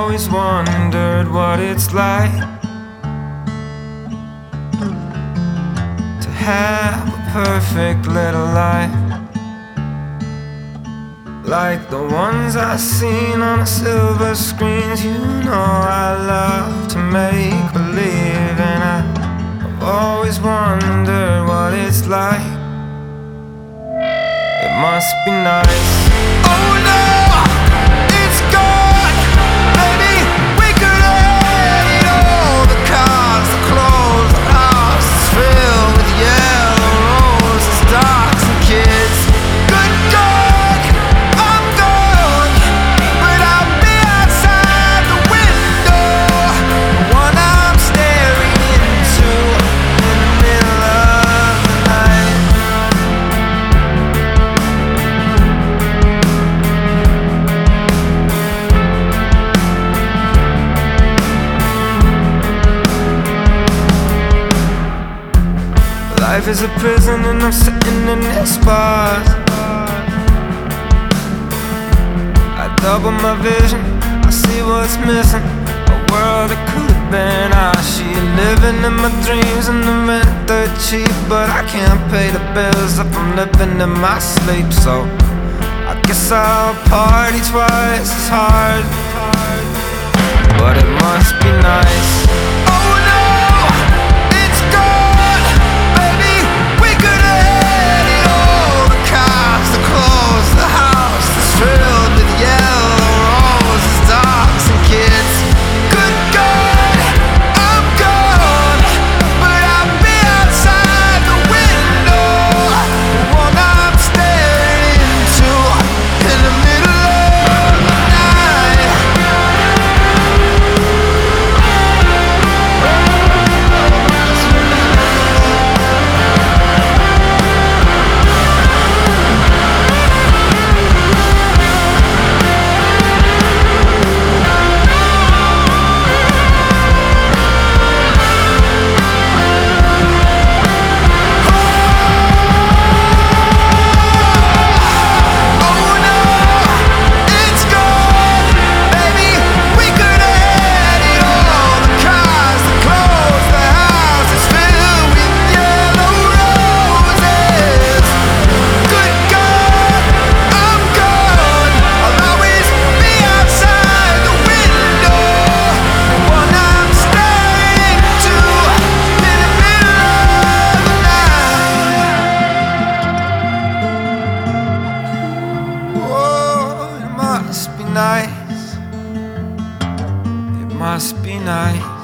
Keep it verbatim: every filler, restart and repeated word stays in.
always wondered what it's like to have a perfect little life, like the ones I've seen on the silver screens. You know I love to make believe, and I, I've always wondered what it's like. It must be nice. Oh no, it's gone. Maybe we could have it all. The cars, the clothes, the house is filled with yellow roses, dogs and kids. Good God, I'm gone, but I'll be outside the window, the one I'm staring into in the middle of the night. Life is a prison and I'm sitting in this spot. I double my vision, I see what's missing. A world that could have been ours. She living in my dreams and the rent they're cheap, but I can't pay the bills if I'm living in my sleep. So I guess I'll party twice as hard, but it must be nice. Oh no, it's gone. Baby, we could have had it all. The cars, the clothes, the house that's filled with yellow roses, dogs and kids. Good God, I'm gone, but I'll be outside the window, the one I'm staring into in the middle of the night. Nice. It must be nice.